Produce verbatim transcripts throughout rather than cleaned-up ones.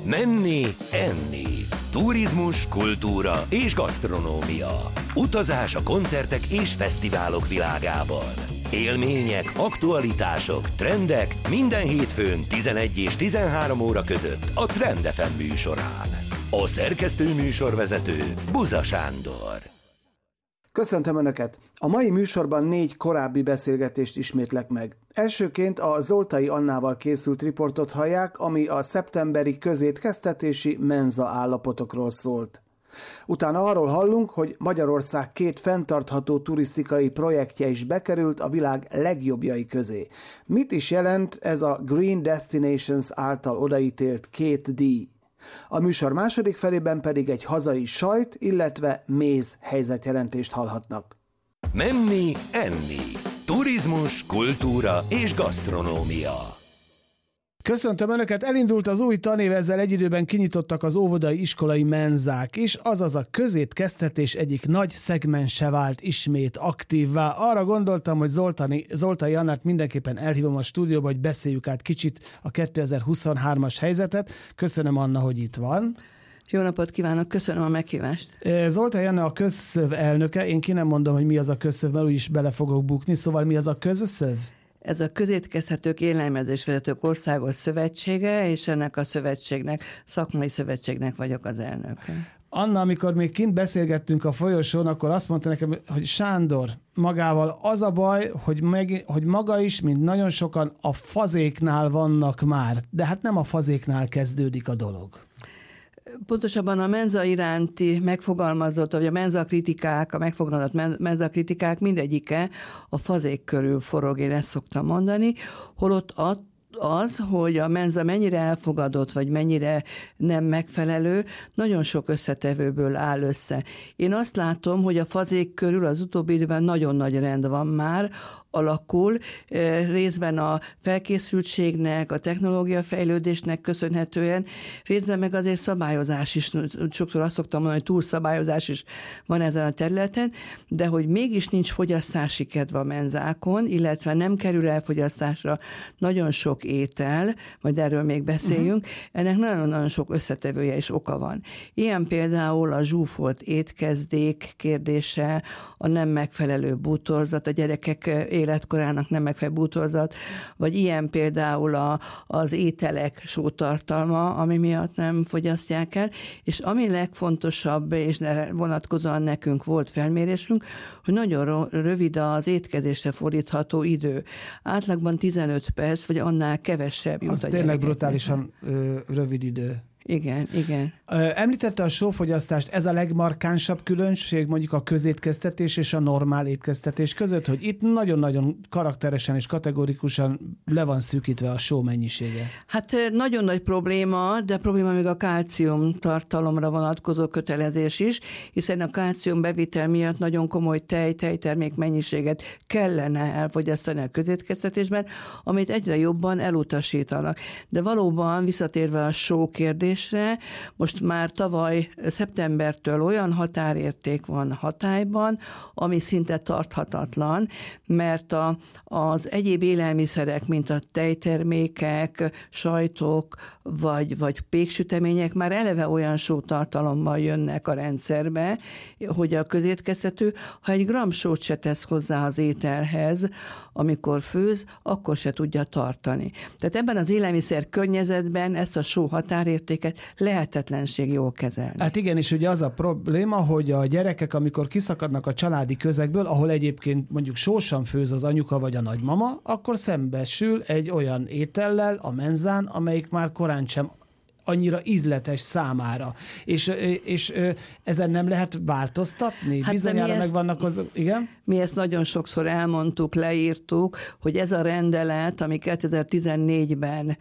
Menni, enni. Turizmus, kultúra és gasztronómia. Utazás a koncertek és fesztiválok világában. Élmények, aktualitások, trendek minden hétfőn tizenegy és tizenhárom óra között a Trend ef em műsorán. A szerkesztő műsorvezető Buza Sándor. Köszöntöm Önöket! A mai műsorban négy korábbi beszélgetést ismétlek meg. Elsőként a Zoltai Annával készült riportot hallják, ami a szeptemberi közétkeztetési menza állapotokról szólt. Utána arról hallunk, hogy Magyarország két fenntartható turisztikai projektje is bekerült a világ legjobbjai közé. Mit is jelent ez a Green Destinations által odaítélt két díj? A műsor második felében pedig egy hazai sajt, illetve méz helyzetjelentést hallhatnak. Menni, enni. Turizmus, kultúra és gasztronómia. Köszöntöm Önöket, elindult az új tanév, ezzel egy időben kinyitottak az óvodai iskolai menzák is, azaz a közétkeztetés egyik nagy szegmense vált ismét aktívvá. Arra gondoltam, hogy Zoltani, Zoltai Annát mindenképpen elhívom a stúdióba, hogy beszéljük át kicsit a kétezer-huszonhármas helyzetet. Köszönöm, Anna, hogy itt van. Jó napot kívánok, köszönöm a meghívást. Zoltai Anna a Közszöv elnöke, én ki nem mondom, hogy mi az a Közszöv, mert úgyis bele fogok bukni, szóval mi az a Közszöv? Ez a Közétkeztetők Élelmezésvezetők Országos Szövetsége, és ennek a szövetségnek, szakmai szövetségnek vagyok az elnöke. Anna, amikor még kint beszélgettünk a folyosón, akkor azt mondta nekem, hogy Sándor, magával az a baj, hogy, meg, hogy maga is, mint nagyon sokan a fazéknál vannak már, de hát nem a fazéknál kezdődik a dolog. Pontosabban a menza iránti megfogalmazott, vagy a menza kritikák, a megfogalmazott menza kritikák mindegyike a fazék körül forog, én ezt szoktam mondani, holott a az, hogy a menza mennyire elfogadott, vagy mennyire nem megfelelő, nagyon sok összetevőből áll össze. Én azt látom, hogy a fazék körül az utóbbi időben nagyon nagy rend van már, alakul, részben a felkészültségnek, a technológia fejlődésnek köszönhetően, részben meg azért szabályozás is, sokszor azt szoktam mondani, hogy túlszabályozás is van ezen a területen, de hogy mégis nincs fogyasztási kedv a menzákon, illetve nem kerül elfogyasztásra nagyon sok étel, majd erről még beszéljünk, uh-huh. ennek nagyon-nagyon sok összetevője és oka van. Ilyen például a zsúfolt étkezdék kérdése, a nem megfelelő bútorzat, a gyerekek életkorának nem megfelelő bútorzat, vagy ilyen például a, az ételek sótartalma, ami miatt nem fogyasztják el, és ami legfontosabb, és vonatkozóan nekünk volt felmérésünk, hogy nagyon rövid az étkezésre fordítható idő. Átlagban tizenöt perc, vagy annál kevesebb jut. Az a tényleg brutálisan ö, rövid idő. Igen, igen. Említette a sófogyasztást, ez a legmarkánsabb különbség mondjuk a közétkeztetés és a normál étkeztetés között, hogy itt nagyon-nagyon karakteresen és kategorikusan le van szűkítve a só mennyisége. Hát nagyon nagy probléma, de probléma még a kálcium tartalomra vonatkozó kötelezés is, hiszen a kálcium bevitel miatt nagyon komoly tej, tejtermék mennyiséget kellene elfogyasztani a közétkeztetésben, amit egyre jobban elutasítanak. De valóban visszatérve a só kérdés, most már tavaly szeptembertől olyan határérték van hatályban, ami szinte tarthatatlan, mert a, az egyéb élelmiszerek, mint a tejtermékek, sajtok, vagy, vagy péksütemények már eleve olyan sótartalommal jönnek a rendszerbe, hogy a közétkeztető, ha egy gramm sót se tesz hozzá az ételhez, amikor főz, akkor se tudja tartani. Tehát ebben az élelmiszer környezetben ezt a só határértéket lehetetlenség jól kezelni. Hát igen, és ugye az a probléma, hogy a gyerekek, amikor kiszakadnak a családi közegből, ahol egyébként mondjuk sósan főz az anyuka vagy a nagymama, akkor szembesül egy olyan étellel a menzán, amelyik már korán sem annyira ízletes számára. És, és ezen nem lehet változtatni? Hát bizonyára megvannak az... Igen? Mi ezt nagyon sokszor elmondtuk, leírtuk, hogy ez a rendelet, ami kétezer-tizennégyben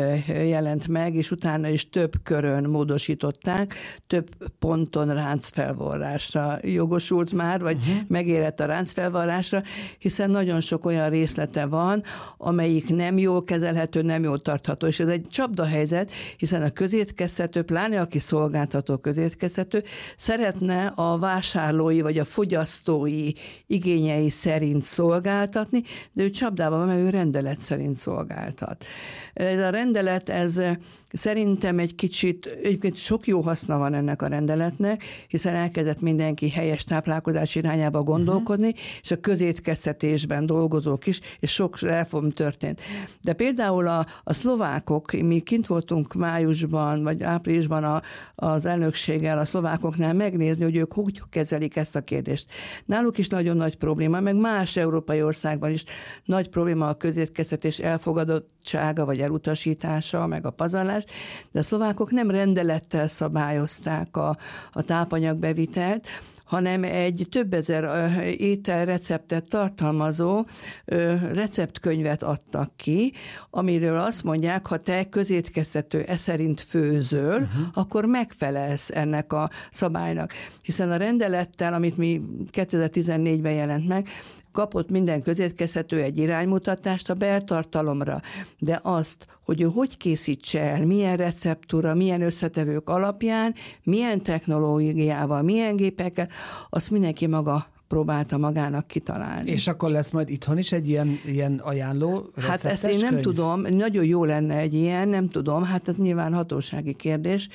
jelent meg, és utána is több körön módosították, több ponton ráncfelvarrásra jogosult már, vagy uh-huh. megérett a ráncfelvarrásra, hiszen nagyon sok olyan részlete van, amelyik nem jól kezelhető, nem jól tartható. És ez egy csapdahelyzet, hiszen a közétkeztető, pláne aki szolgáltató közétkeztető, szeretne a vásárlói vagy a fogyasztói igényei szerint szolgáltatni, de ő csapdában van, mert ő rendelet szerint szolgáltat. Ez a rendelet, ez szerintem egy kicsit, egyébként sok jó haszna van ennek a rendeletnek, hiszen elkezdett mindenki helyes táplálkozás irányába gondolkodni, uh-huh. és a közétkeztetésben dolgozók is, és sok reform történt. De például a, a szlovákok, mi kint voltunk májusban, vagy áprilisban a, az elnökséggel a szlovákoknál megnézni, hogy ők hogy kezelik ezt a kérdést. Náluk is nagyon nagy probléma, meg más európai országban is nagy probléma a közétkeztetés elfogadottsága, vagy elutasítása, meg a pazarlás, de a szlovákok nem rendelettel szabályozták a, a tápanyagbevitelt, hanem egy több ezer ételreceptet tartalmazó receptkönyvet adtak ki, amiről azt mondják, ha te közétkeztető e szerint főzöl, uh-huh. akkor megfelelsz ennek a szabálynak. Hiszen a rendelettel, amit mi kétezer-tizennégyben jelent meg, kapott minden közétkeztető egy iránymutatást a beltartalomra, de azt, hogy ő hogy készítse el, milyen receptúra, milyen összetevők alapján, milyen technológiával, milyen gépekkel, azt mindenki maga próbálta magának kitalálni. És akkor lesz majd itthon is egy ilyen, ilyen ajánló receptes Hát ezt én nem könyv? tudom, nagyon jó lenne egy ilyen, nem tudom, hát ez nyilván hatósági kérdés.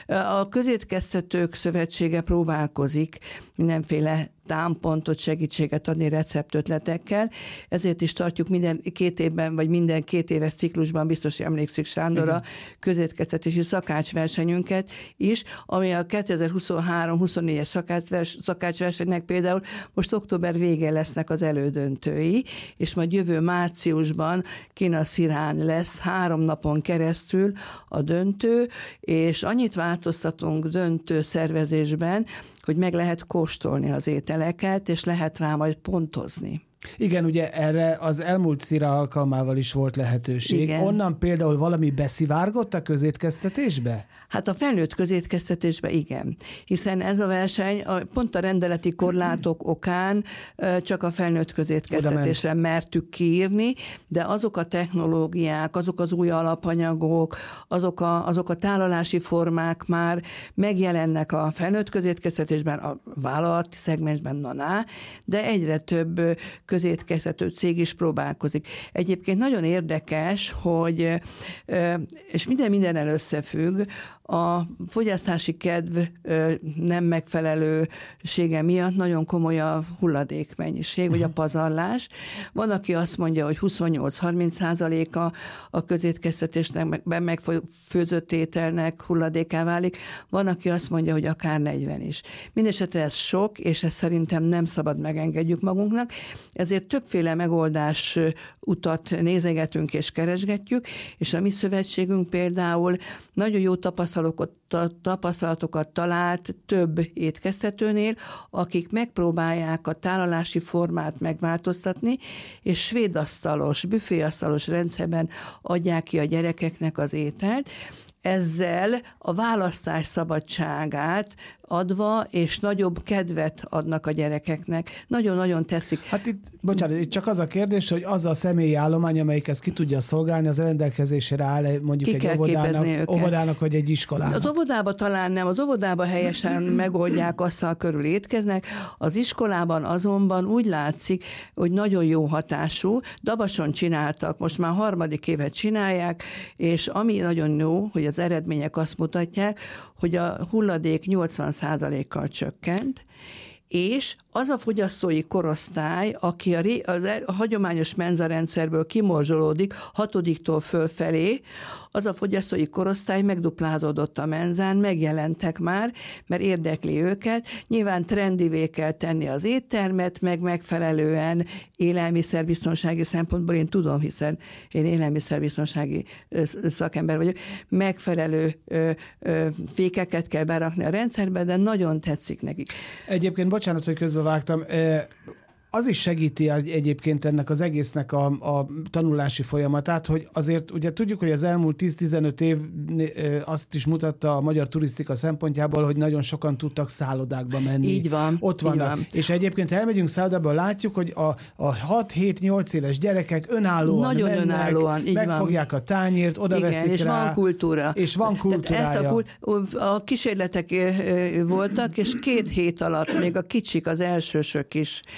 A Közétkeztetők Szövetsége próbálkozik mindenféle támpontot, segítséget adni receptötletekkel, ezért is tartjuk minden két évben, vagy minden két éves ciklusban, biztos emlékszik Sándor, a közétkeztetési szakácsversenyünket is, ami a kétezer-huszonhárom huszonnégyes szakácsvers, szakácsversenynek például most október végén lesznek az elődöntői, és majd jövő márciusban Kina-Szirán lesz három napon keresztül a döntő, és annyit változtatunk döntő szervezésben, hogy meg lehet kóstolni az ételeket, és lehet rá majd pontozni. Igen, ugye erre az elmúlt Szira alkalmával is volt lehetőség. Igen. Onnan például valami beszivárgott a közétkeztetésbe? Hát a felnőtt közétkeztetésbe igen, hiszen ez a verseny pont a rendeleti korlátok okán csak a felnőtt közétkeztetésre mertük kiírni, de azok a technológiák, azok az új alapanyagok, azok a, azok a tálalási formák már megjelennek a felnőtt közétkeztetésben, a vállalati szegmensben, na-na, de egyre több közétkeztető cég is próbálkozik. Egyébként nagyon érdekes, hogy, és minden mindennel összefügg, a fogyasztási kedv nem megfelelősége miatt nagyon komoly a hulladékmennyiség, vagy a pazarlás. Van, aki azt mondja, hogy huszonnyolc-harminc százaléka a közétkeztetésnek, megfőzött ételnek hulladéká válik. Van, aki azt mondja, hogy akár negyven is. Mindenesetre ez sok, és ezt szerintem nem szabad megengedjük magunknak. Ezért többféle megoldás utat nézegetünk és keresgetjük, és a mi szövetségünk például nagyon jó tapasztalatokat, tapasztalatokat talált több étkeztetőnél, akik megpróbálják a tálalási formát megváltoztatni, és svédasztalos, büféasztalos rendszerben adják ki a gyerekeknek az ételt, ezzel a választás szabadságát adva, és nagyobb kedvet adnak a gyerekeknek. Nagyon-nagyon tetszik. Hát itt, bocsánat, itt csak az a kérdés, hogy az a személyi állomány, amelyik ezt ki tudja szolgálni, az rendelkezésére áll mondjuk ki egy óvodának, óvodának, vagy egy iskolának. Az óvodába talán nem, az óvodába helyesen megoldják, asztal körül étkeznek, az iskolában azonban úgy látszik, hogy nagyon jó hatású. Dabason csináltak, most már harmadik évet csinálják, és ami nagyon jó, hogy az eredmények azt mutatják, hogy a hulladék nyolcvan százalékkal csökkent, és az a fogyasztói korosztály, aki a, ré, a hagyományos menzarendszerből kimorzsolódik hatodiktól fölfelé, az a fogyasztói korosztály megduplázódott a menzán, megjelentek már, mert érdekli őket. Nyilván trendivé kell tenni az éttermet, meg megfelelően élelmiszerbiztonsági szempontból, én tudom, hiszen én élelmiszerbiztonsági szakember vagyok, megfelelő fékeket kell berakni a rendszerbe, de nagyon tetszik nekik. Egyébként, bocsánat, hogy közbevágtam, az is segíti egyébként ennek az egésznek a, a tanulási folyamatát, hogy azért ugye tudjuk, hogy az elmúlt tíz-tizenöt év azt is mutatta a magyar turisztika szempontjából, hogy nagyon sokan tudtak szállodákba menni. Így van. Ott vannak. Van. És egyébként elmegyünk szállodába, látjuk, hogy a, a hat-hét-nyolc éves gyerekek önállóan nagyon mennek, önállóan, így megfogják van. a tányért, oda igen, veszik és rá. van kultúra. És van kultúrája. Ezt a, kult, a kísérletek voltak, és két hét alatt még a kicsik, az elsősök is kép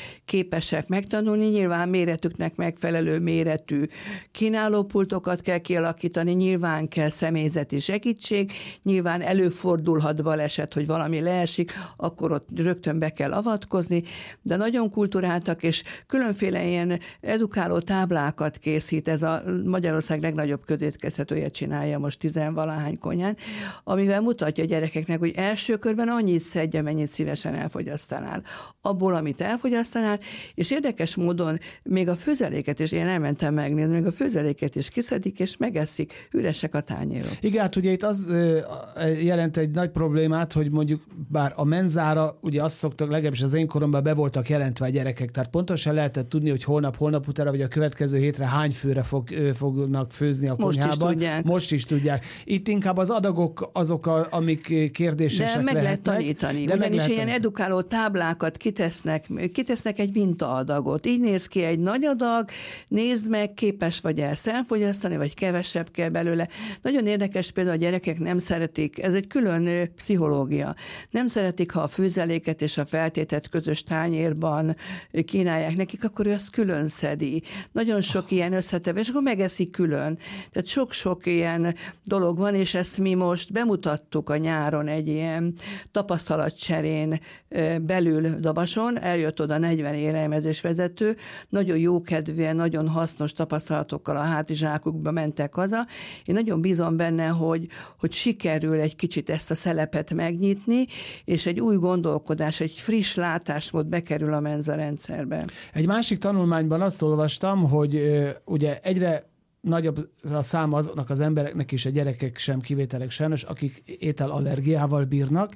képesek megtanulni, nyilván méretüknek megfelelő méretű kínálópultokat kell kialakítani, nyilván kell személyzeti segítség, nyilván előfordulhat baleset, hogy valami leesik, akkor ott rögtön be kell avatkozni, de nagyon kulturáltak, és különféle ilyen edukáló táblákat készít, ez a Magyarország legnagyobb közétkeztetője csinálja most tizenvalahány konyhán, amivel mutatja a gyerekeknek, hogy első körben annyit szedje, mennyit szívesen elfogyasztanál. Abból, amit elfogyasztanál, és érdekes módon még a főzeléket is, én elmentem megnézni, még a főzeléket is kiszedik, és megeszik, üresek a tányérok. Igen, hát ugye itt az jelent egy nagy problémát, hogy mondjuk bár a menzára, ugye azt szoktak, legalábbis az én koromban be voltak jelentve a gyerekek, tehát pontosan lehetett tudni, hogy holnap, holnap utána, vagy a következő hétre hány főre fog, fognak főzni a konyhában. Most is tudják. Most is tudják. Itt inkább az adagok azok, a, amik kérdésesek de meg lehetnek. lehet tanítani. De ugyanis meg ilyen lehet edukáló táblákat kitesznek, kitesznek egy mintaadagot. Így néz ki egy nagy adag, nézd meg, képes vagy ezt elfogyasztani, vagy kevesebb kell belőle. Nagyon érdekes, például a gyerekek nem szeretik, ez egy külön pszichológia. Nem szeretik, ha a főzeléket és a feltételt közös tányérban kínálják nekik, akkor ő ezt külön szedi. Nagyon sok ilyen összetevő, és akkor megeszik külön. Tehát sok-sok ilyen dolog van, és ezt mi most bemutattuk a nyáron egy ilyen tapasztalatcserén belül Dabason, eljött oda negyven élelmezésvezető, nagyon jókedvűen, nagyon hasznos tapasztalatokkal a hátizsákukba mentek haza. Én nagyon bízom benne, hogy, hogy sikerül egy kicsit ezt a szelepet megnyitni, és egy új gondolkodás, egy friss látásmód bekerül a menza rendszerbe. Egy másik tanulmányban azt olvastam, hogy ugye egyre nagyobb a száma azoknak az embereknek és a gyerekek sem kivételek sajnos, akik ételallergiával bírnak,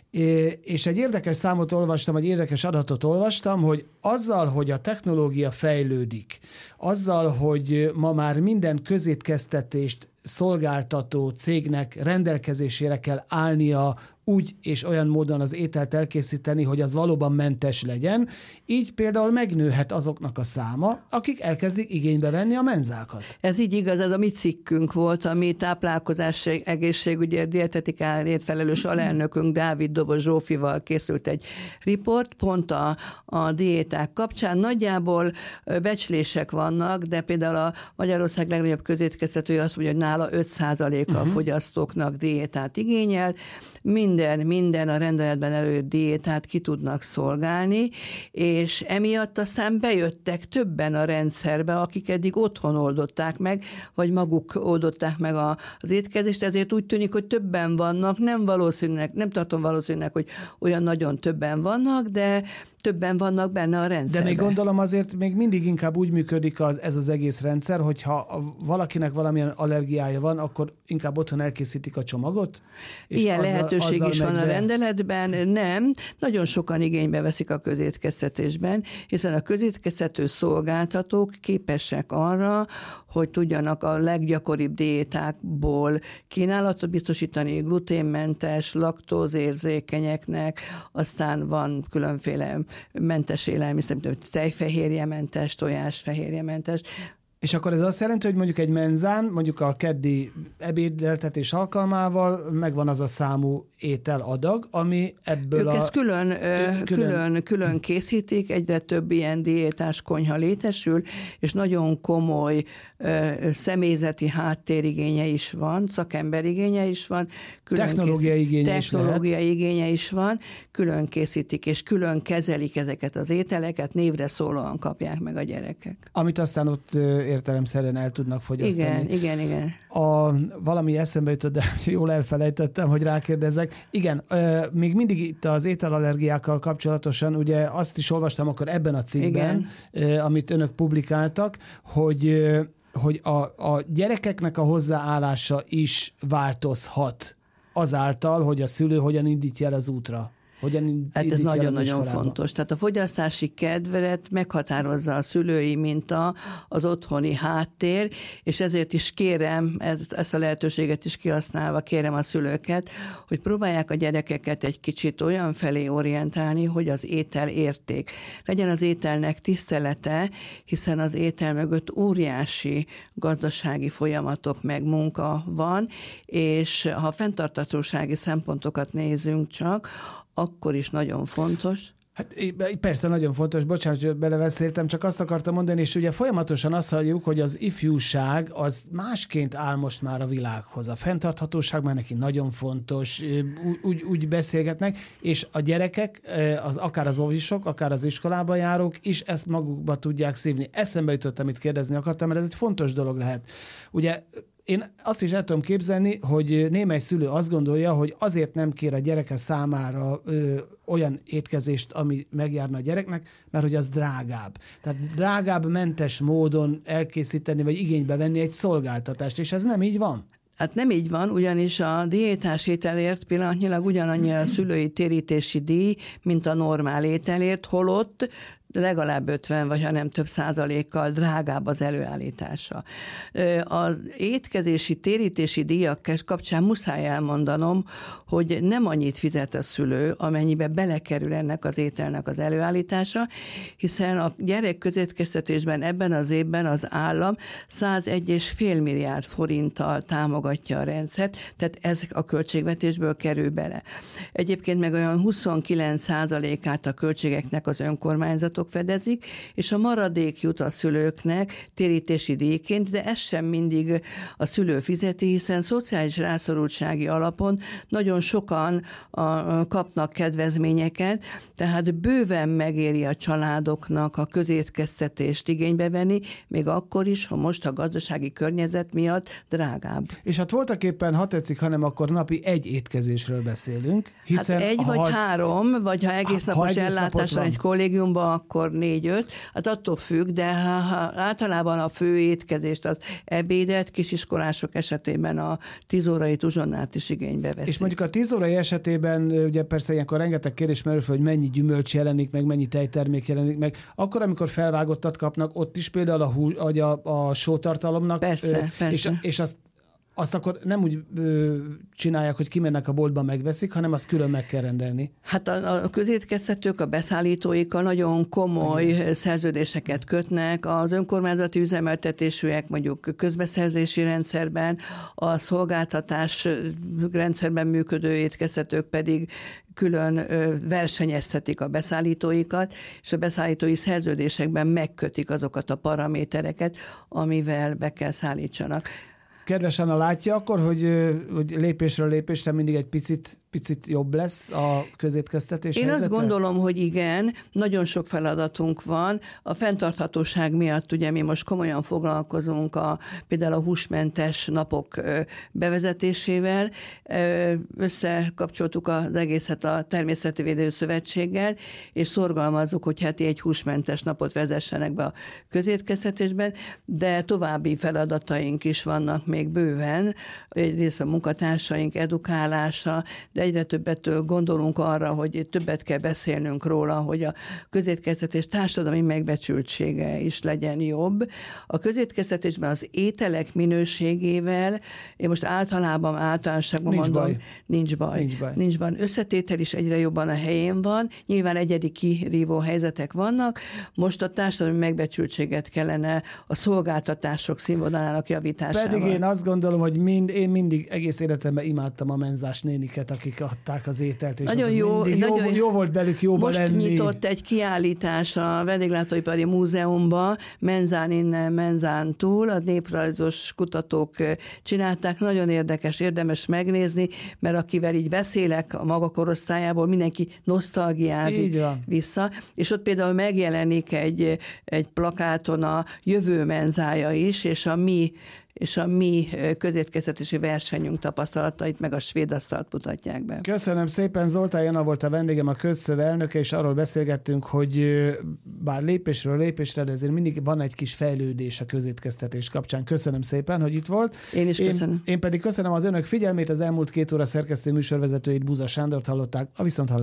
és egy érdekes számot olvastam, egy érdekes adatot olvastam, hogy azzal, hogy a technológia fejlődik, azzal, hogy ma már minden közétkeztetést szolgáltató cégnek rendelkezésére kell állnia úgy és olyan módon az ételt elkészíteni, hogy az valóban mentes legyen. Így például megnőhet azoknak a száma, akik elkezdik igénybe venni a menzákat. Ez így igaz, ez a mi cikkünk volt, ami táplálkozás, egészségügyi, dietetikáért felelős alelnökünk Dávid Dobos Zsófival készült egy riport, pont a, a diéták kapcsán. Nagyjából becslések vannak, de például a Magyarország legnagyobb közétkeztetője azt mondja, hogy nála öt százaléka uh-huh. a fogyasztóknak diétát igényel. Minden, minden a rendeletben előírt diétát ki tudnak szolgálni, és emiatt aztán bejöttek többen a rendszerbe, akik eddig otthon oldották meg, vagy maguk oldották meg a, az étkezést, ezért úgy tűnik, hogy többen vannak, nem valószínűleg, nem tartom valószínűleg, hogy olyan nagyon többen vannak, de többen vannak benne a rendszerben. De még gondolom azért még mindig inkább úgy működik az, ez az egész rendszer, hogyha valakinek valamilyen allergiája van, akkor inkább otthon elkészítik a csomagot? És ilyen azzal, lehetőség azzal is van be... a rendeletben, nem. Nagyon sokan igénybe veszik a közétkeztetésben, hiszen a közétkeztető szolgáltatók képesek arra, hogy tudjanak a leggyakoribb diétákból kínálatot biztosítani gluténmentes, laktózérzékenyeknek, aztán van különféle mentes élelmiszer, mint tejfehérjementes, tojásfehérjementes. És akkor ez azt jelenti, hogy mondjuk egy menzán, mondjuk a keddi ebédeltetés alkalmával megvan az a számú ételadag, ami ebből ők a... ezt külön, külön, külön, külön készítik, egyre több ilyen diétás konyha létesül, és nagyon komoly személyzeti háttérigénye is van, szakemberigénye is van. Technológiai igénye is lehet. Technológiai igénye is van, külön készítik, és külön kezelik ezeket az ételeket, névre szólóan kapják meg a gyerekek. Amit aztán ott értelemszerűen el tudnak fogyasztani. Igen, igen, igen. A, valami eszembe jutott, de jól elfelejtettem, hogy rákérdezek. Igen, még mindig itt az ételallergiákkal kapcsolatosan, ugye azt is olvastam akkor ebben a cikkben, igen. amit önök publikáltak, hogy, hogy a, a gyerekeknek a hozzáállása is változhat azáltal, hogy a szülő hogyan indítja el az útra. Hát ez nagyon-nagyon fontos. Tehát a fogyasztási kedvet meghatározza a szülői minta, az otthoni háttér, és ezért is kérem, ezt a lehetőséget is kihasználva kérem a szülőket, hogy próbálják a gyerekeket egy kicsit olyan felé orientálni, hogy az étel érték. Legyen az ételnek tisztelete, hiszen az étel mögött óriási gazdasági folyamatok meg munka van, és ha fenntarthatósági szempontokat nézünk csak, akkor is nagyon fontos. Hát persze nagyon fontos, bocsánat, hogy beleveszéltem, csak azt akartam mondani, és ugye folyamatosan azt halljuk, hogy az ifjúság az másként áll most már a világhoz. A fenntarthatóság már neki nagyon fontos, úgy, úgy, úgy beszélgetnek, és a gyerekek, az, akár az óvisok, akár az iskolába járók is ezt magukba tudják szívni. Eszembe jutott, amit kérdezni akartam, mert ez egy fontos dolog lehet. Ugye én azt is el tudom képzelni, hogy némely szülő azt gondolja, hogy azért nem kér a gyereke számára ö, olyan étkezést, ami megjárna a gyereknek, mert hogy az drágább. Tehát drágább, mentes módon elkészíteni, vagy igénybe venni egy szolgáltatást, és ez nem így van. Hát nem így van, ugyanis a diétás ételért pillanatnyilag ugyanannyi a szülői térítési díj, mint a normál ételért, holott legalább ötven, vagy ha nem több százalékkal drágább az előállítása. Az étkezési, térítési díjak kapcsán muszáj elmondanom, hogy nem annyit fizet a szülő, amennyibe belekerül ennek az ételnek az előállítása, hiszen a gyerek közétkeztetésben ebben az évben az állam százegy egész öt milliárd forinttal támogatja a rendszert, tehát ez a költségvetésből kerül bele. Egyébként meg olyan huszonkilenc százalékát a költségeknek az önkormányzatok fedezik, és a maradék jut a szülőknek térítési díjként, de ez sem mindig a szülő fizeti, hiszen szociális rászorultsági alapon nagyon sokan a, kapnak kedvezményeket, tehát bőven megéri a családoknak a közétkeztetést igénybe venni, még akkor is, ha most a gazdasági környezet miatt drágább. És hát voltak éppen, ha tetszik, hanem akkor napi egy étkezésről beszélünk, hiszen... Hát egy vagy az... három, vagy ha egész napos ha egész ellátás van egy kollégiumban, akkor négy-öt, hát attól függ, de ha, ha általában a fő étkezést, az ebédet kisiskolások esetében a tíz órai uzsonnát is igénybe veszik. És mondjuk a tíz órai esetében, ugye persze ilyenkor rengeteg kérdés merül fel, hogy mennyi gyümölcs jelenik meg, mennyi tejtermék jelenik meg. Akkor, amikor felvágottat kapnak, ott is például a, hú, a, a sótartalomnak, persze, ö, persze. És, és azt azt akkor nem úgy ö, csinálják, hogy kimennek a boltba, megveszik, hanem azt külön meg kell rendelni. Hát a, a közétkeztetők a beszállítóikkal nagyon komoly Igen. szerződéseket kötnek. Az önkormányzati üzemeltetésűek mondjuk közbeszerzési rendszerben, a szolgáltatás rendszerben működő étkeztetők pedig külön versenyeztetik a beszállítóikat, és a beszállítói szerződésekben megkötik azokat a paramétereket, amivel be kell szállítsanak. Kedves Anna, látja akkor, hogy, hogy lépésről lépésre mindig egy picit, picit jobb lesz a közétkeztetés Én helyzete? azt gondolom, hogy igen, nagyon sok feladatunk van. A fenntarthatóság miatt ugye mi most komolyan foglalkozunk a, például a húsmentes napok bevezetésével. Összekapcsoltuk az egészet a Természeti Védő Szövetséggel, és szorgalmazzuk, hogy heti egy húsmentes napot vezessenek be a közétkeztetésben, de további feladataink is vannak még bőven, egyrészt a munkatársaink edukálása, de egyre többet gondolunk arra, hogy többet kell beszélnünk róla, hogy a közétkeztetés társadalmi megbecsültsége is legyen jobb. A közétkeztetésben az ételek minőségével, én most általában általánosságban nincs mondom, baj. nincs baj. Nincs baj. Nincs baj. Összetétel is egyre jobban a helyén van, nyilván egyedi kirívó helyzetek vannak, most a társadalmi megbecsültséget kellene a szolgáltatások színvonalának javításával. Pedig én azt gondolom, hogy mind, én mindig egész életemben imádtam a menzás néniket, akik adták az ételt, és nagyon jó, mindig nagyon jó, jó volt belük jóba most lenni. Most nyitott egy kiállítás a Vendéglátóipari Múzeumban, menzán innen, menzán túl, a néprajzos kutatók csinálták, nagyon érdekes, érdemes megnézni, mert akivel így beszélek a maga korosztályából, mindenki nosztalgiázik vissza, és ott például megjelenik egy, egy plakáton a jövő menzája is, és a mi és a mi közétkeztetési versenyünk tapasztalatait meg a svéd asztalt mutatják be. Köszönöm szépen, Zoltán Anna volt a vendégem, a Közszöv elnöke, és arról beszélgettünk, hogy bár lépésről lépésre, de azért mindig van egy kis fejlődés a közétkeztetés kapcsán. Köszönöm szépen, hogy itt volt. Én is köszönöm. Én, én pedig köszönöm az önök figyelmét, az elmúlt két óra szerkesztő műsorvezetőit, Buza Sándort hallották, a viszonthallásra.